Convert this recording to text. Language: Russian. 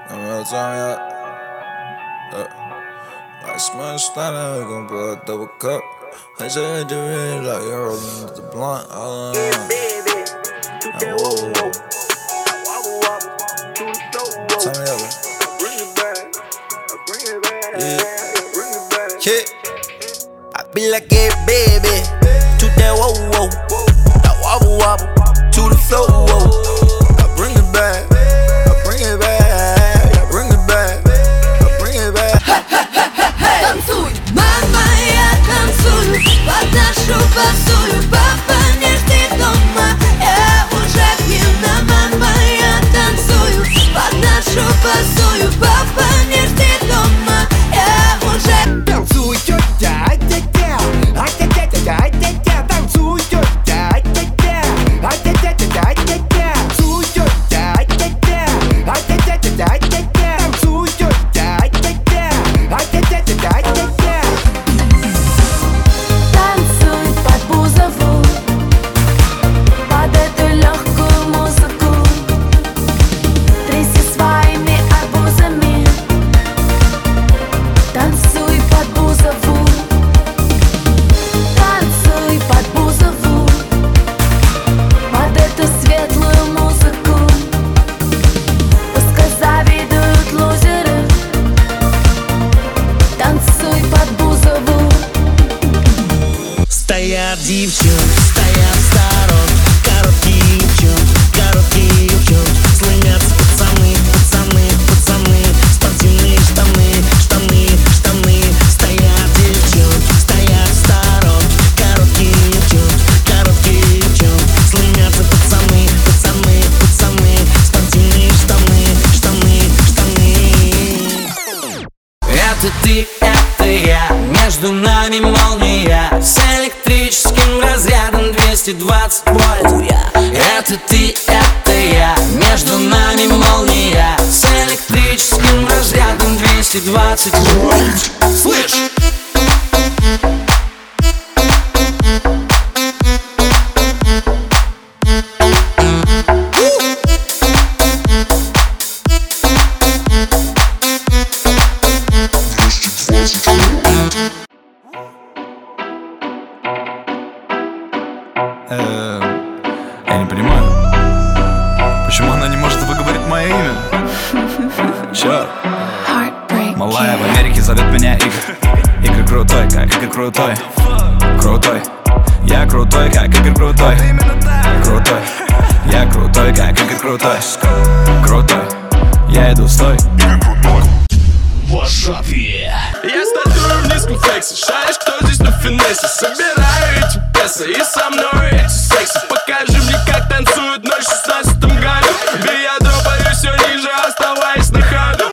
Like smell stunning, we gon' blow a double cup. I said you really like you're rolling with the blunt. Whoa. Tell me over. Yeah. I be like, yeah, baby. To that whoa, whoa. That wobble, wobble. To the flow, whoa. I bring it back. I bring it back. I bring it back. I bring it back. Танцуй, мама, я танцую. Под нашу басую. Папа не ждет дома. Я уже пьяна, мама, я танцую. Под нашу басую. Папа не ждет дома. Я уже танцуй, тетя, ай-тя-тя, ай-тя-тя-тя, ай-тя-тя, танцуй, тетя, ай-тя-тя, ай-тя-тя-тя, ай-тя-тя, танцуй, тетя, ай-тя-тя, ай-тя-тя-тя, ай-тя-тя, танцуй, тетя, ай-тя-тя, ай-тя-тя-тя, ай-тя-тя. танцуй под Бузову, под эту легкую музыку. Тряси своими арбузами. Танцуй под Бузову. Танцуй под Бузову. Под эту светлую музыку. Пускай завидуют лузеры. Танцуй под Бузову. Стоят девчонки, стоят в сторонке. Короткие юбчонки, слынятся пацаны, пацаны, пацаны. Спортивные штаны, штаны, штаны. Стоят девчонки, стоят в сторонке. Короткие юбчонки, слынятся пацаны, пацаны, пацаны. Спортивные штаны, штаны, штаны. Это ты, это я, между нами молния. С электрическим разрядом 220 вольт. Это ты, это я, между нами молния. С электрическим разрядом 220 вольт. Слышь! Я не понимаю, почему она не может выговорить мое имя? Чё? Малая в Америке зовет меня Игорь. Игорь крутой, как Игорь крутой. Крутой. Я крутой, как Игорь крутой. Крутой. Я крутой, как Игорь крутой. Крутой. Я иду, стой. Я стартую в низком флексе. Шаришь, кто здесь на финессе. Собираю эти песо и со мной эти